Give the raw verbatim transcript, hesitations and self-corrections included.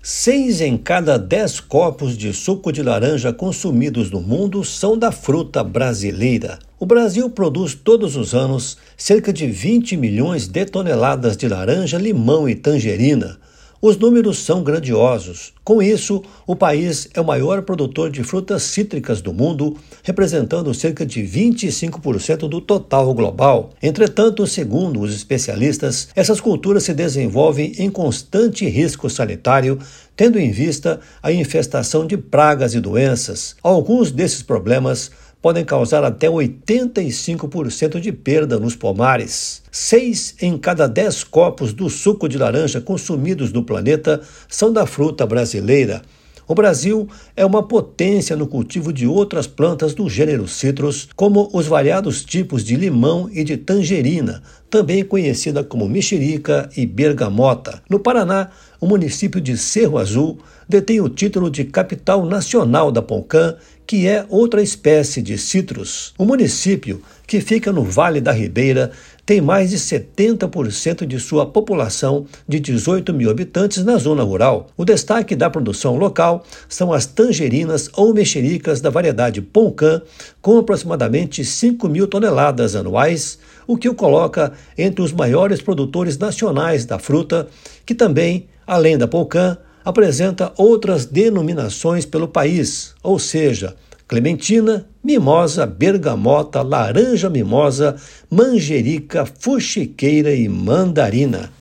Seis em cada dez copos de suco de laranja consumidos no mundo são da fruta brasileira. O Brasil produz todos os anos cerca de vinte milhões de toneladas de laranja, limão e tangerina. Os números são grandiosos. Com isso, o país é o maior produtor de frutas cítricas do mundo, representando cerca de vinte e cinco por cento do total global. Entretanto, segundo os especialistas, essas culturas se desenvolvem em constante risco sanitário, tendo em vista a infestação de pragas e doenças. Alguns desses problemas podem causar até oitenta e cinco por cento de perda nos pomares. Seis em cada dez copos do suco de laranja consumidos no planeta são da fruta brasileira. O Brasil é uma potência no cultivo de outras plantas do gênero citrus, como os variados tipos de limão e de tangerina, também conhecida como mexerica e bergamota. No Paraná, o município de Cerro Azul detém o título de capital nacional da Poncã, que é outra espécie de citrus. O município, que fica no Vale da Ribeira, tem mais de setenta por cento de sua população de dezoito mil habitantes na zona rural. O destaque da produção local são as tangerinas ou mexericas da variedade Poncã, com aproximadamente cinco mil toneladas anuais, o que o coloca entre os maiores produtores nacionais da fruta, que também, além da Poncã, apresenta outras denominações pelo país, ou seja, clementina, mimosa, bergamota, laranja mimosa, manjerica, fuxiqueira e mandarina.